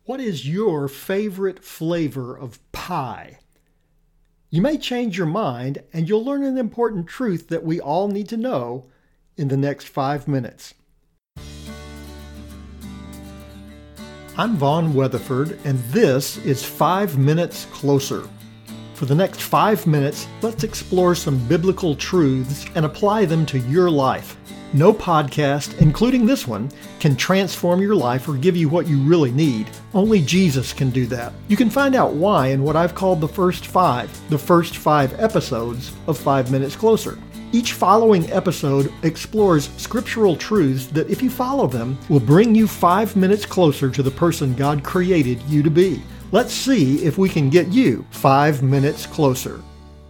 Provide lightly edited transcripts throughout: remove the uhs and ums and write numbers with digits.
What is your favorite flavor of pie? You may change your mind and you'll learn an important truth that we all need to know in the next 5 minutes. I'm Vaughn Weatherford and this is 5 Minutes Closer. For the next 5 minutes, let's explore some biblical truths and apply them to your life. No podcast, including this one, can transform your life or give you what you really need. Only Jesus can do that. You can find out why in what I've called the first five episodes of 5 Minutes Closer. Each following episode explores scriptural truths that, if you follow them, will bring you 5 minutes closer to the person God created you to be. Let's see if we can get you 5 minutes closer.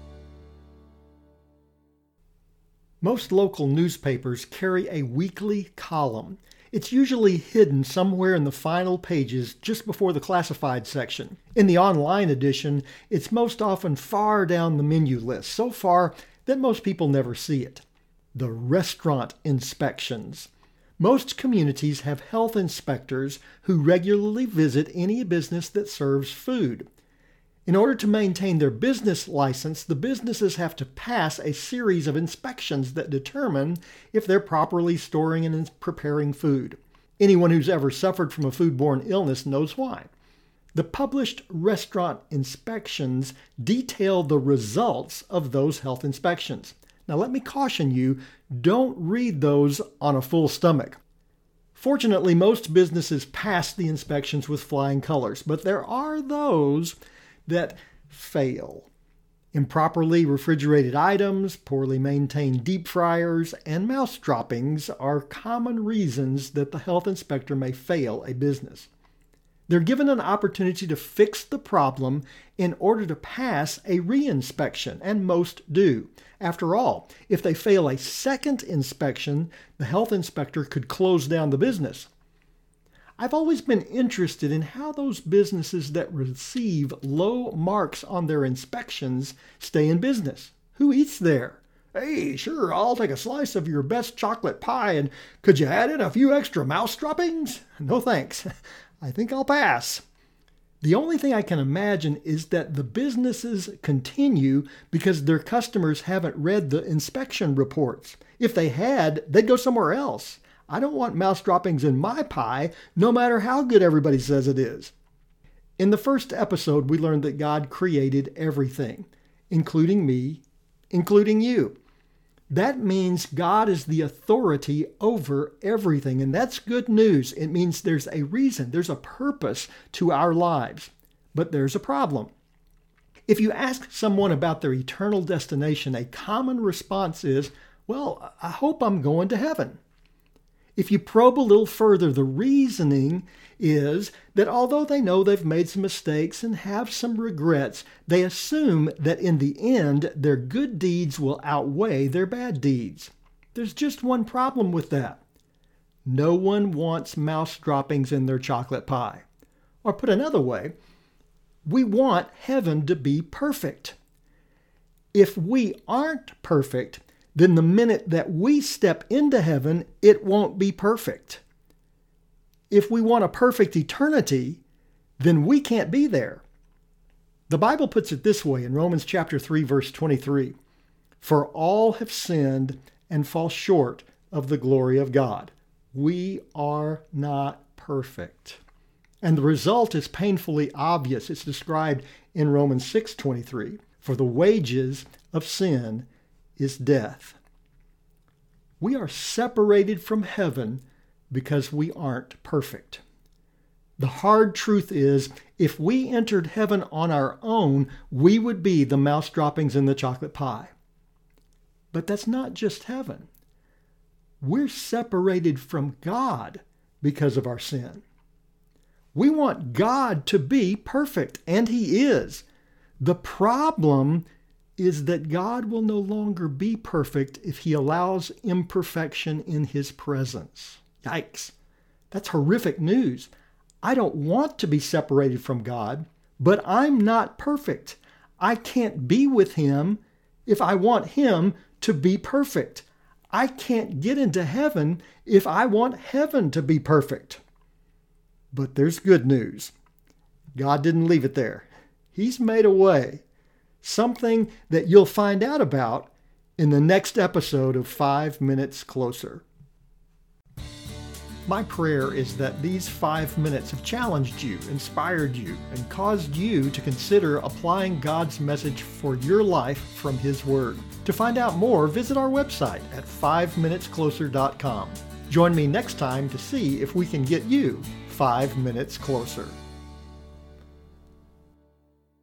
Most local newspapers carry a weekly column. It's usually hidden somewhere in the final pages just before the classified section. In the online edition, it's most often far down the menu list, so far that most people never see it. The restaurant inspections. Most communities have health inspectors who regularly visit any business that serves food. In order to maintain their business license, the businesses have to pass a series of inspections that determine if they're properly storing and preparing food. Anyone who's ever suffered from a foodborne illness knows why. The published restaurant inspections detail the results of those health inspections. Now let me caution you, don't read those on a full stomach. Fortunately, most businesses pass the inspections with flying colors, but there are those that fail. Improperly refrigerated items, poorly maintained deep fryers, and mouse droppings are common reasons that the health inspector may fail a business. They're given an opportunity to fix the problem in order to pass a re-inspection, and most do. After all, if they fail a second inspection, the health inspector could close down the business. I've always been interested in how those businesses that receive low marks on their inspections stay in business. Who eats there? Hey, sure, I'll take a slice of your best chocolate pie, and could you add in a few extra mouse droppings? No thanks. I think I'll pass. The only thing I can imagine is that the businesses continue because their customers haven't read the inspection reports. If they had, they'd go somewhere else. I don't want mouse droppings in my pie, no matter how good everybody says it is. In the first episode, we learned that God created everything, including me, including you. That means God is the authority over everything, and that's good news. It means there's a reason, there's a purpose to our lives. But there's a problem. If you ask someone about their eternal destination, a common response is, well, I hope I'm going to heaven. If you probe a little further, the reasoning is that although they know they've made some mistakes and have some regrets, they assume that in the end, their good deeds will outweigh their bad deeds. There's just one problem with that. No one wants mouse droppings in their chocolate pie. Or put another way, we want heaven to be perfect. If we aren't perfect, then the minute that we step into heaven, it won't be perfect. If we want a perfect eternity, then we can't be there. The Bible puts it this way in Romans chapter 3, verse 23. For all have sinned and fall short of the glory of God. We are not perfect. And the result is painfully obvious. It's described in Romans 6:23. For the wages of sin is death. We are separated from heaven because we aren't perfect. The hard truth is, if we entered heaven on our own, we would be the mouse droppings in the chocolate pie. But that's not just heaven. We're separated from God because of our sin. We want God to be perfect, and He is. The problem is that God will no longer be perfect if He allows imperfection in His presence. Yikes. That's horrific news. I don't want to be separated from God, but I'm not perfect. I can't be with Him if I want Him to be perfect. I can't get into heaven if I want heaven to be perfect. But there's good news. God didn't leave it there. He's made a way. Something that you'll find out about in the next episode of 5 Minutes Closer. My prayer is that these 5 minutes have challenged you, inspired you, and caused you to consider applying God's message for your life from His Word. To find out more, visit our website at 5minutescloser.com. Join me next time to see if we can get you 5 minutes closer.